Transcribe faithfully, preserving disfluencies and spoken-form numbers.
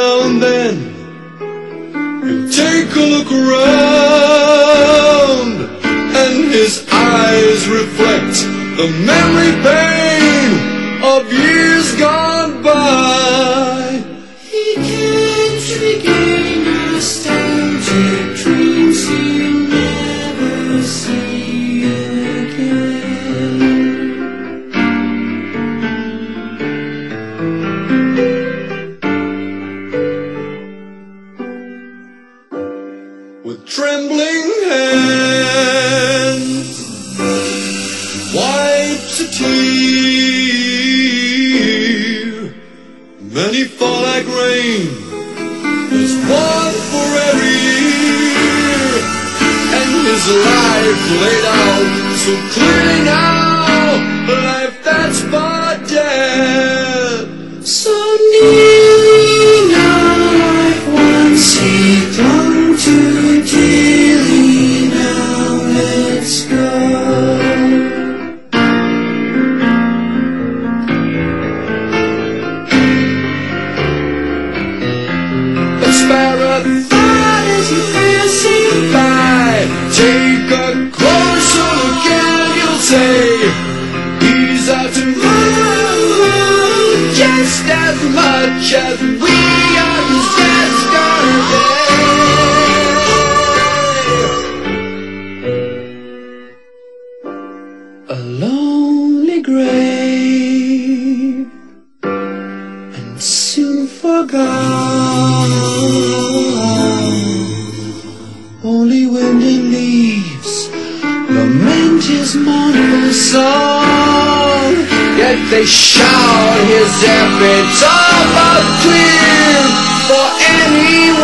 now and then he'll take a look around, and his eyes reflect the memory pain of years gone by. He keeps regaining nostalgic dreams he'll never see again. With trembling hands, wipes a tear. Many fall like rain, there's one for every year. And his life laid out so clearly now, a life that's but dead. So nearly now, like once he clung to dearly, now let's go. A sparrow thought as he passing by, take a closer look and you'll say, he's out to run just as much as we are yesterday. A lonely grave, and soon forgot. Only wind and leaves lament his mournful song, yet they shout his epitaph out clear for anyone.